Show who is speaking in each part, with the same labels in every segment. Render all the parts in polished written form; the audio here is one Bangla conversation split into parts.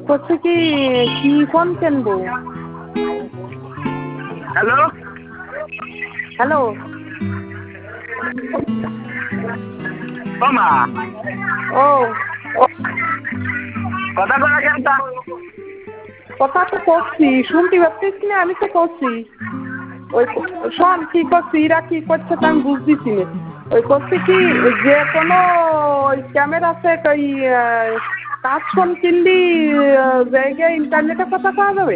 Speaker 1: করছে কি কি ফোন কিনবো?
Speaker 2: হ্যালো
Speaker 1: হ্যালো,
Speaker 2: ও মা
Speaker 1: ও
Speaker 2: কথা বলা কেনটা
Speaker 1: কথা তো করছি, শুনতে পাচ্ছিস না? আমি তো করছি। ওই শোন কি করছি, এরা কি করছে তা আমি বুঝতেছি না। ওই করছে কি যে কোনো ওই ক্যামেরা সেট ওই টাচ ফোন কিনলি জায়গায় ইন্টারনেটে কথা পাওয়া যাবে?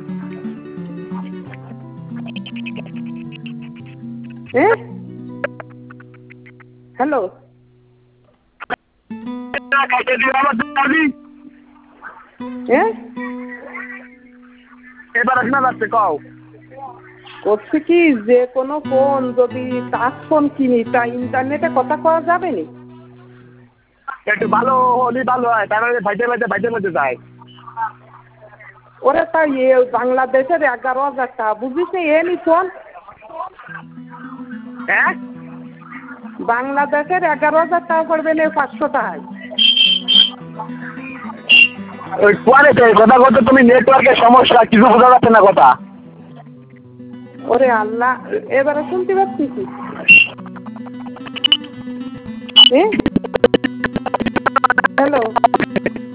Speaker 1: হ্যাঁ, হ্যালো,
Speaker 2: খাইতে দিও আমার দাবি
Speaker 1: হ্যাঁ
Speaker 2: এবার শোনা যাচ্ছে কও
Speaker 1: করছে কি যে কোনো ফোন যদি টাচ ফোন কিনি তা ইন্টারনেটে কথা কওয়া যাবে না?
Speaker 2: একটু ভালো হলে ভালো হয়, তার মানে ভাইতে মধ্যে যায়।
Speaker 1: ওরে তা বাংলাদেশের 11,000 টাকা, বুঝিস না? এ নি ফোন
Speaker 2: হ্যাঁ
Speaker 1: বাংলাদেশের 11,000 টাকা পড়বে না 500 টাকায়।
Speaker 2: ওই পরে কথা বলতে তুমি নেটওয়ার্কের সমস্যা কিছু বোঝা যাচ্ছে না কথা।
Speaker 1: ওরে আল্লাহ, এবারে শুনতে পাচ্ছিস? হ্যালো,